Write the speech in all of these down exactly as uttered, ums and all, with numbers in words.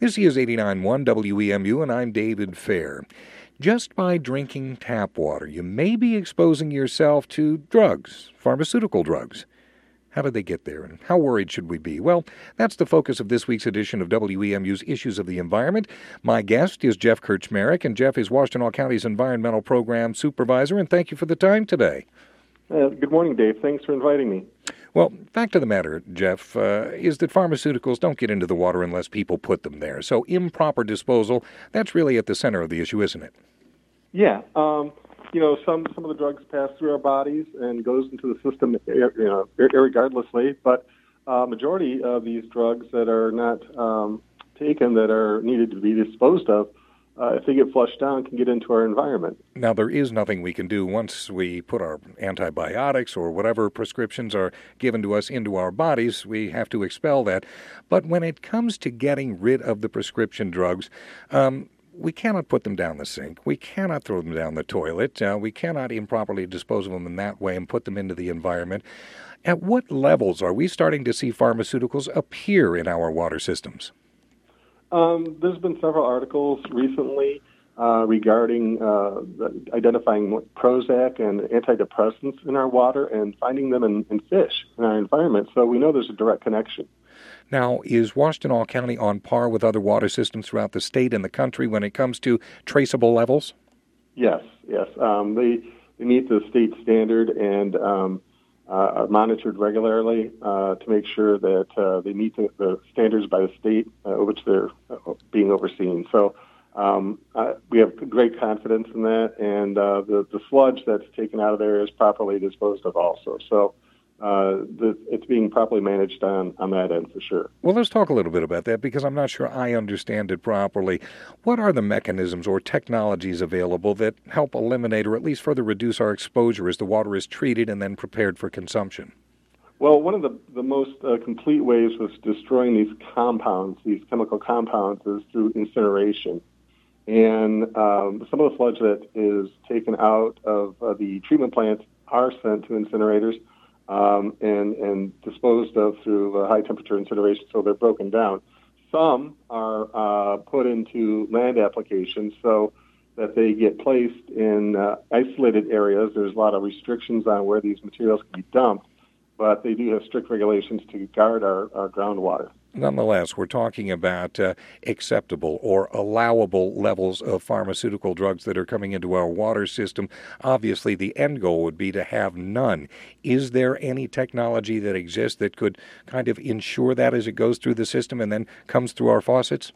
This is eighty-nine point one W E M U, and I'm David Fair. Just by drinking tap water, you may be exposing yourself to drugs, pharmaceutical drugs. How did they get there, and how worried should we be? Well, that's the focus of this week's edition of W E M U's Issues of the Environment. My guest is Jeff Kirchmerick, and Jeff is Washtenaw County's Environmental Program Supervisor, and thank you for the time today. Uh, good morning, Dave. Thanks for inviting me. Well, fact of the matter, Jeff, uh, is that pharmaceuticals don't get into the water unless people put them there. So improper disposal, that's really at the center of the issue, isn't it? Yeah. Um, you know, some, some of the drugs pass through our bodies and goes into the system, you know, irregardlessly. But uh, majority of these drugs that are not um, taken, that are needed to be disposed of, Uh, if they get flushed down, can get into our environment. Now, there is nothing we can do once we put our antibiotics or whatever prescriptions are given to us into our bodies. We have to expel that. But when it comes to getting rid of the prescription drugs, um, we cannot put them down the sink. We cannot throw them down the toilet. Uh, we cannot improperly dispose of them in that way and put them into the environment. At what levels are we starting to see pharmaceuticals appear in our water systems? Um, there's been several articles recently uh, regarding uh, identifying Prozac and antidepressants in our water and finding them in, in fish in our environment. So we know there's a direct connection. Now, is Washtenaw County on par with other water systems throughout the state and the country when it comes to traceable levels? Yes, yes. Um, they, they meet the state standard and um, Uh, are monitored regularly uh, to make sure that uh, they meet the, the standards by the state uh, which they're uh, being overseen. So um, uh, we have great confidence in that, and uh, the, the sludge that's taken out of there is properly disposed of also. So uh, the, it's being properly managed on, on that end for sure. Well, let's talk a little bit about that because I'm not sure I understand it properly. What are the mechanisms or technologies available that help eliminate or at least further reduce our exposure as the water is treated and then prepared for consumption? Well, one of the, the most uh, complete ways of destroying these compounds, these chemical compounds, is through incineration. And um, some of the sludge that is taken out of uh, the treatment plants are sent to incinerators um, and, and disposed of through uh, high-temperature incineration, so they're broken down. Some are uh, put into land applications so that they get placed in uh, isolated areas. There's a lot of restrictions on where these materials can be dumped, but they do have strict regulations to guard our, our groundwater. Nonetheless, we're talking about uh, acceptable or allowable levels of pharmaceutical drugs that are coming into our water system. Obviously, the end goal would be to have none. Is there any technology that exists that could kind of ensure that as it goes through the system and then comes through our faucets?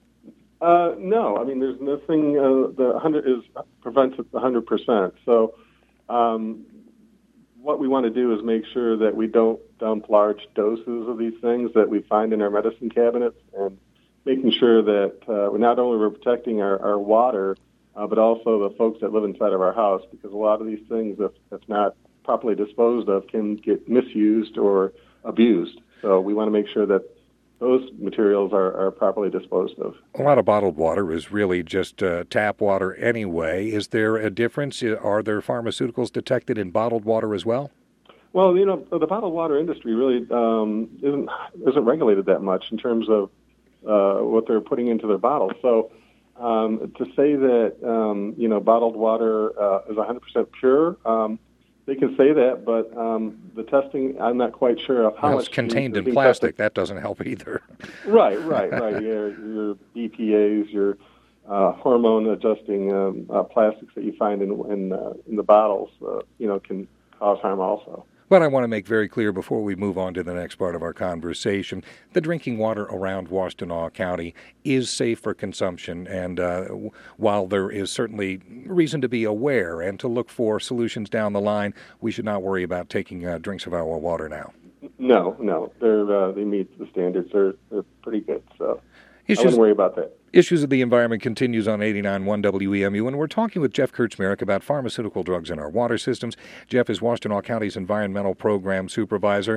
Uh, no, I mean, there's nothing uh, the one hundred is prevents it one hundred percent. So um, what we want to do is make sure that we don't dump large doses of these things that we find in our medicine cabinets, and making sure that uh, we're not only we're protecting our, our water, uh, but also the folks that live inside of our house, because a lot of these things, if, if not properly disposed of, can get misused or abused. So we want to make sure that those materials are, are properly disposed of. A lot of bottled water is really just uh, tap water anyway. Is there a difference? Are there pharmaceuticals detected in bottled water as well? Well, you know, the bottled water industry really um, isn't isn't regulated that much in terms of uh, what they're putting into their bottles. So um, to say that, um, you know, bottled water uh, is one hundred percent pure, um, they can say that, but um, the testing, I'm not quite sure of how well, much. It's contained in tested. plastic. That doesn't help either. Right, right, right. Your, your B P As, your uh, hormone-adjusting um, uh, plastics that you find in in, uh, in the bottles, uh, you know, can cause harm also. But I want to make very clear before we move on to the next part of our conversation, the drinking water around Washtenaw County is safe for consumption. And uh, while there is certainly reason to be aware and to look for solutions down the line, we should not worry about taking uh, drinks of our water now. No, no. They're, uh, they meet the standards. They're, they're pretty good. So Issues, I wouldn't worry about that. Issues of the Environment continues on eighty-nine point one W E M U, and we're talking with Jeff Kirchmerick about pharmaceutical drugs in our water systems. Jeff is Washtenaw County's Environmental Program Supervisor.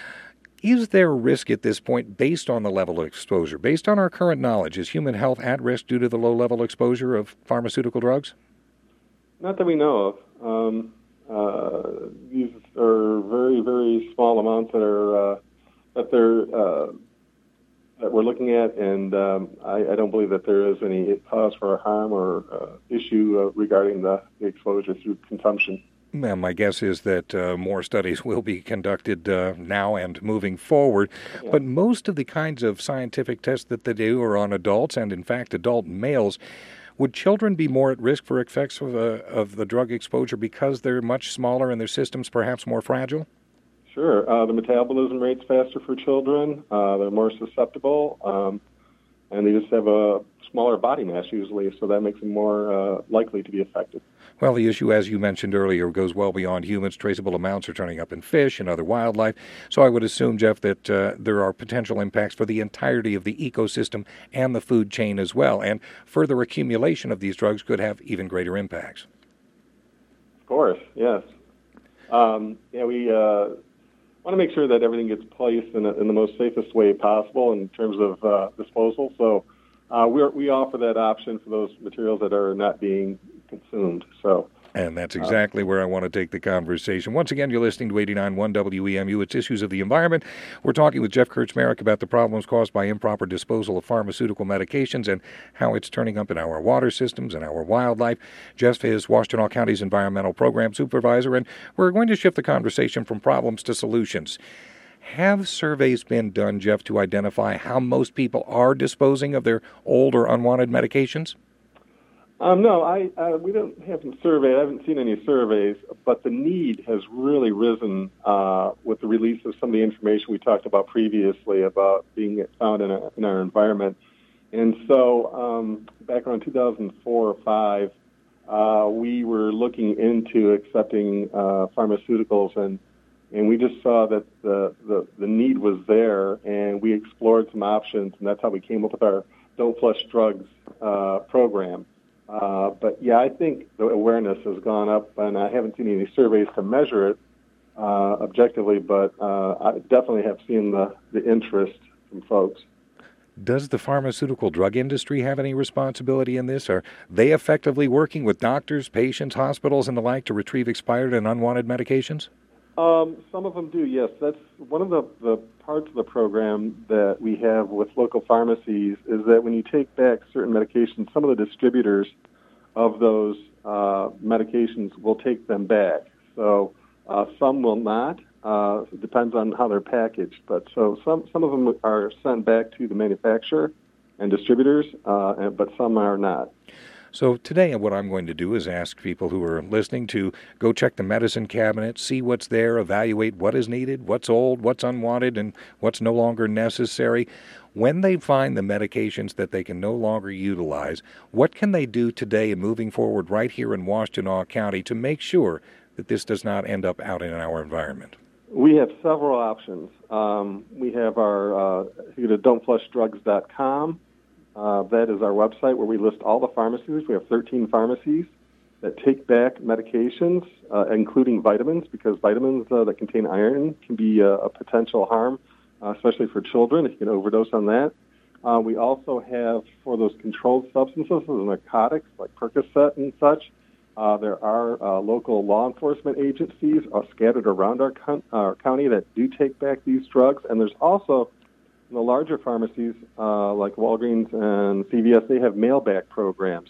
Is there risk at this point based on the level of exposure? Based on our current knowledge, is human health at risk due to the low-level exposure of pharmaceutical drugs? Not that we know of. Um, uh, these are very, very small amounts that are uh, that they're uh, that we're looking at, and um, I, I don't believe that there is any cause for harm or uh, issue uh, regarding the, the exposure through consumption. Well, my guess is that uh, more studies will be conducted uh, now and moving forward. Yeah. But most of the kinds of scientific tests that they do are on adults, and in fact, adult males. Would children be more at risk for effects of, uh, of the drug exposure because they're much smaller and their systems perhaps more fragile? Sure. Uh, the metabolism rate's faster for children. Uh, they're more susceptible, um, and they just have a smaller body mass usually, so that makes them more uh, likely to be affected. Well, the issue, as you mentioned earlier, goes well beyond humans. Traceable amounts are turning up in fish and other wildlife. So I would assume, Jeff, that uh, there are potential impacts for the entirety of the ecosystem and the food chain as well. And further accumulation of these drugs could have even greater impacts. Of course, yes. Um, yeah, we uh, want to make sure that everything gets placed in, a, in the most safest way possible in terms of uh, disposal. So uh, we we offer that option for those materials that are not being consumed. So, and that's exactly uh, where I want to take the conversation. Once again, you're listening to eighty-nine point one W E M U. It's Issues of the Environment. We're talking with Jeff Kirchmarek about the problems caused by improper disposal of pharmaceutical medications and how it's turning up in our water systems and our wildlife. Jeff is Washtenaw County's Environmental Program Supervisor, and we're going to shift the conversation from problems to solutions. Have surveys been done, Jeff, to identify how most people are disposing of their old or unwanted medications? Um, no, I uh, we don't have them surveyed. I haven't seen any surveys, but the need has really risen uh, with the release of some of the information we talked about previously about being found in, a, in our environment. And so um, back around two thousand four or five, uh, we were looking into accepting uh, pharmaceuticals, and and we just saw that the, the, the need was there, and we explored some options, and that's how we came up with our Don't Flush Drugs uh, program. Uh, but yeah, I think the awareness has gone up, and I haven't seen any surveys to measure it uh, objectively, but uh, I definitely have seen the, the interest from folks. Does the pharmaceutical drug industry have any responsibility in this? Are they effectively working with doctors, patients, hospitals, and the like to retrieve expired and unwanted medications? Um, some of them do, yes. That's one of the, the parts of the program that we have with local pharmacies is that when you take back certain medications, some of the distributors of those uh, medications will take them back. So uh, some will not. Uh, it depends on how they're packaged. But so some, some of them are sent back to the manufacturer and distributors, uh, and, but some are not. So today what I'm going to do is ask people who are listening to go check the medicine cabinet, see what's there, evaluate what is needed, what's old, what's unwanted, and what's no longer necessary. When they find the medications that they can no longer utilize, what can they do today and moving forward right here in Washtenaw County to make sure that this does not end up out in our environment? We have several options. Um, we have our, uh, you go to don't flush drugs dot com. Uh, that is our website where we list all the pharmacies. We have thirteen pharmacies that take back medications, uh, including vitamins, because vitamins uh, that contain iron can be uh, a potential harm, uh, especially for children if you can overdose on that. Uh, we also have, for those controlled substances, those narcotics like Percocet and such, uh, there are uh, local law enforcement agencies uh, scattered around our, con- our county that do take back these drugs. And there's also the larger pharmacies uh, like Walgreens and C V S, they have mail-back programs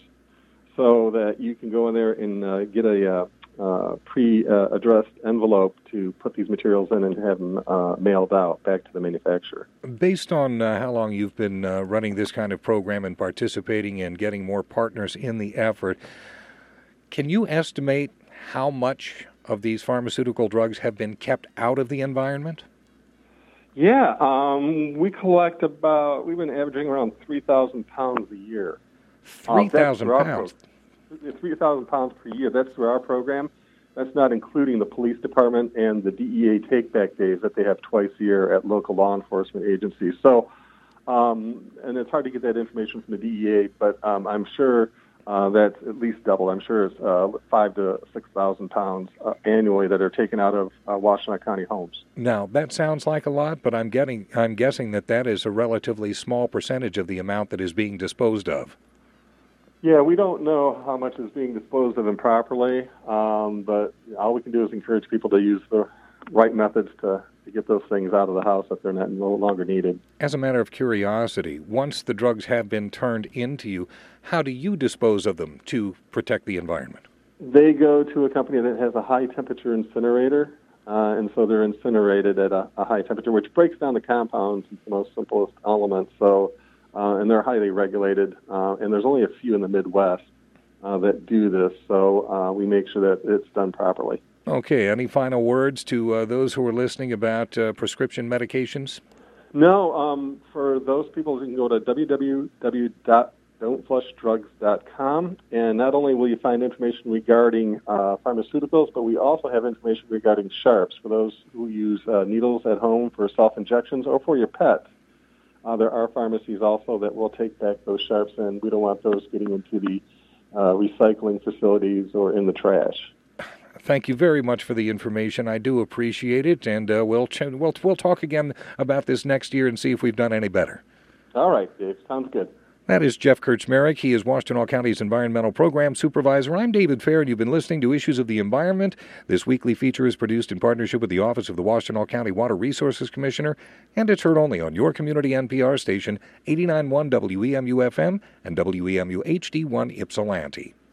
so that you can go in there and uh, get a uh, uh, pre-addressed envelope to put these materials in and have them uh, mailed out back to the manufacturer. Based on uh, how long you've been uh, running this kind of program and participating and getting more partners in the effort, can you estimate how much of these pharmaceutical drugs have been kept out of the environment? Yeah, um, we collect about, we've been averaging around three thousand pounds a year. three thousand uh, pounds? Pro- three thousand pounds per year. That's through our program. That's not including the police department and the D E A take-back days that they have twice a year at local law enforcement agencies. So, um, and it's hard to get that information from the D E A, but um, I'm sure Uh, that's at least double. I'm sure it's uh, five to six thousand pounds uh, annually that are taken out of uh, Washtenaw County homes. Now that sounds like a lot, but I'm getting, I'm guessing that that is a relatively small percentage of the amount that is being disposed of. Yeah, we don't know how much is being disposed of improperly, um, but all we can do is encourage people to use the right methods to, to get those things out of the house if they're not no longer needed. As a matter of curiosity, once the drugs have been turned into you, how do you dispose of them to protect the environment? They go to a company that has a high-temperature incinerator, uh, and so they're incinerated at a, a high temperature, which breaks down the compounds into the most simplest elements. So, uh, and they're highly regulated, uh, and there's only a few in the Midwest uh, that do this, so uh, we make sure that it's done properly. Okay, any final words to uh, those who are listening about uh, prescription medications? No, um, for those people, you can go to w w w dot don't flush drugs dot com, and not only will you find information regarding uh, pharmaceuticals, but we also have information regarding sharps for those who use uh, needles at home for self-injections or for your pets. Uh, there are pharmacies also that will take back those sharps, and we don't want those getting into the uh, recycling facilities or in the trash. Thank you very much for the information. I do appreciate it, and uh, we'll, ch- we'll we'll talk again about this next year and see if we've done any better. All right, Dave. Sounds good. That is Jeff Kirchmerich. He is Washtenaw County's Environmental Program Supervisor. I'm David Fair, and you've been listening to Issues of the Environment. This weekly feature is produced in partnership with the Office of the Washtenaw County Water Resources Commissioner, and it's heard only on your community N P R station, eighty-nine point one W E M U F M and W E M U H D one Ypsilanti.